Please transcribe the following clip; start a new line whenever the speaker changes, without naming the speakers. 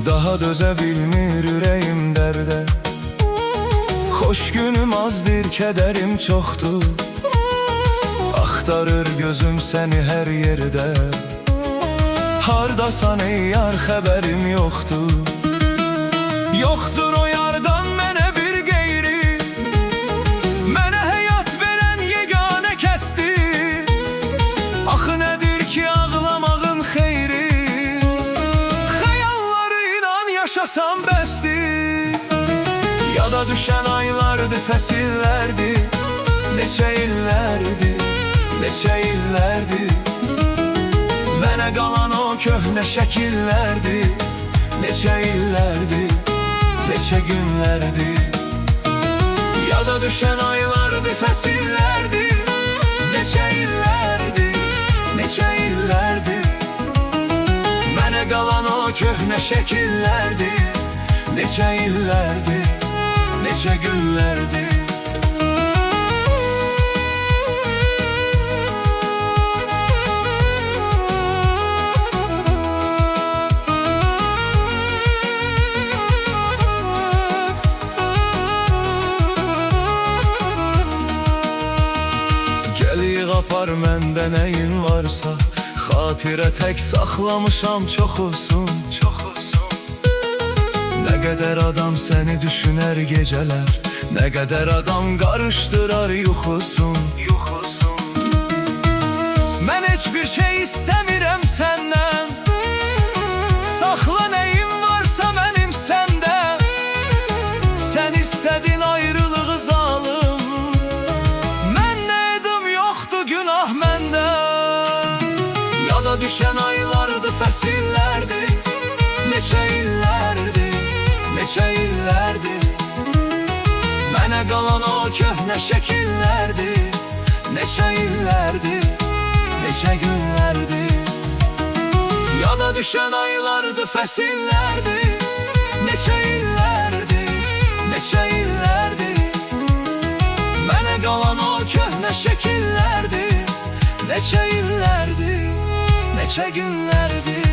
Daha dözə bilmir ürəyim dərdə. Xoş günüm azdır, kədərim çoxdur. Axtarır gözüm səni hər yerdə. Hardasan ey yar, xəbərim yoxdur. Yoxdur o yardan mənə bir qeyri. Mənə həyat verən yeganə kəsdir. Axı nədir ki ağlamağın xeyri? Xəyallarıyla yaşasam bəsdir. Yada düşən aylardır, fəsillərdir. Neçə illərdir, neçə illərdir. Mənə qalan o köhnə şəkillərdir. Neçə illərdir, neçə günlərdir. Yada düşən aylardır, fəsillərdir. Neçə illərdir, neçə illərdir. Mənə qalan o köhnə şəkillərdir. Neçə illərdir, neçə günlərdir. Apar məndə nəyin varsa, xatirə tək saxlamışam çox olsun, çox olsun. Nə qədər adam səni düşünər gecələr, nə qədər adam qarışdırar yuxusun, yuxusun. Mən heç bir şey istəmirəm səndən. Saxla nəyim varsa mənim səndə. Sən istədin ayrılığı zalım. Günah məndə. Yada düşən aylardır, fəsillərdir. Neçə illərdir, neçə illərdir. Mənə qalan o köhnə şəkillərdir. Neçə illərdir, neçə günlərdir. Yada düşən aylardır, fəsillərdir. Neçə illərdir, neçə illərdir. Mənə qalan o köhnə şəkillərdir. Neçə illərdir, neçə günlərdir.